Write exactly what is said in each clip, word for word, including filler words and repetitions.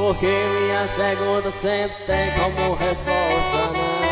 porque minhas perguntas sempre tem como resposta não.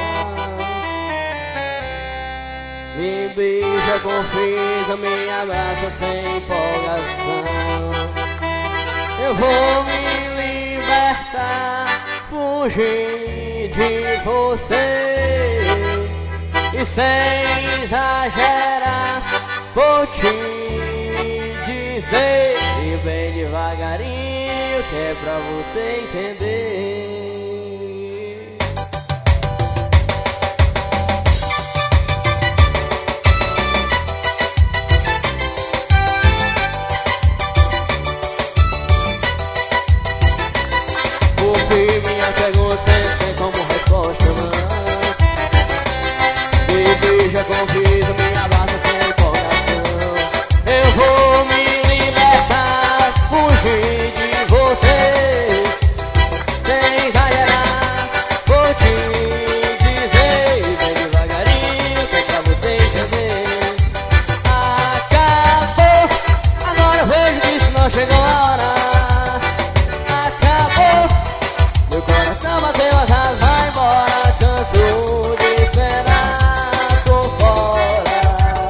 Me beija com frieza, me abraça sem empolgação. Eu vou me libertar, fugir de você, e sem exagerar vou te dizer, e bem devagarinho, que é pra você entender. Porque minha pergunta tem como resposta não. Me beija com frieza, me abraça sem empolgação. Eu vou me libertar, fugir de você, sem exagerar, vou te dizer, bem devagarinho, que é pra você entender. Acabou, agora eu vejo que isso não chegou a hora. Acabou, meu coração bateu, as asas vai embora, canso de esperar, tô fora.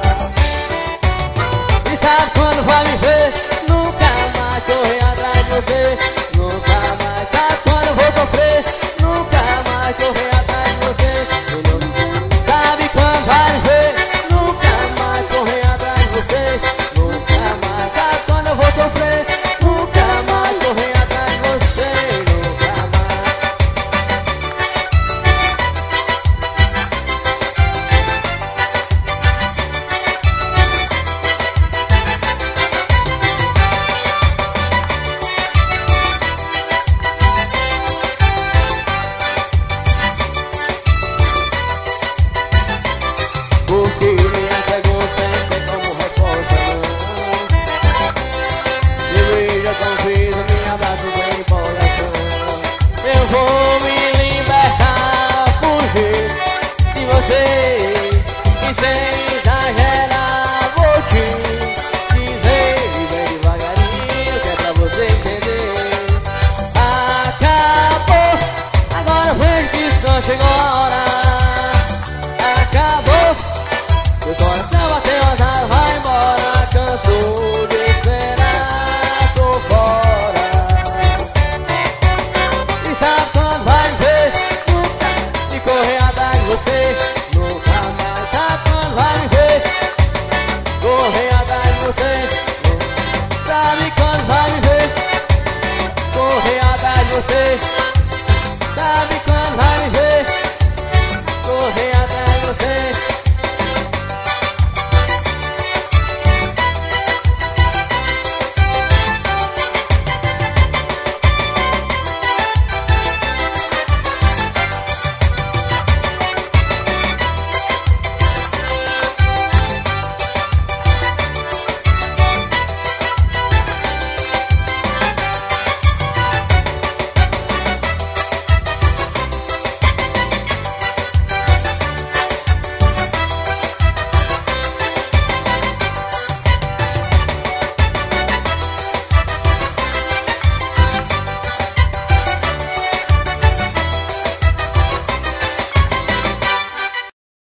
E sabe quando vai me ver? Nunca mais correr atrás de você, nunca mais. Sabe quando eu vou sofrer? Nunca mais correr atrás de você. Sabe quando vai me ver? Nunca mais correr atrás de você, nunca mais. Sabe quando eu vou sofrer? Nunca mais correr atrás de você, nunca mais. Porque minha pergunta tem como resposta não. Me beija com frieza, me abraça sem empolgação. Eu vou me libertar, fugir de você, e sem exagerar vou te dizer, bem devagarinho, que é pra você entender. Acabou, agora eu vejo que isso não chegou a hora. Acabou, meu coração bateu, as asas vai embora, canso de esperar, tô fora. E sabe quando vai me ver? Nunca, e correr atrás de você, nunca mais. Sabe quando vai me ver? Correr atrás de você, nunca. Sabe quando vai me ver? Correr atrás de você.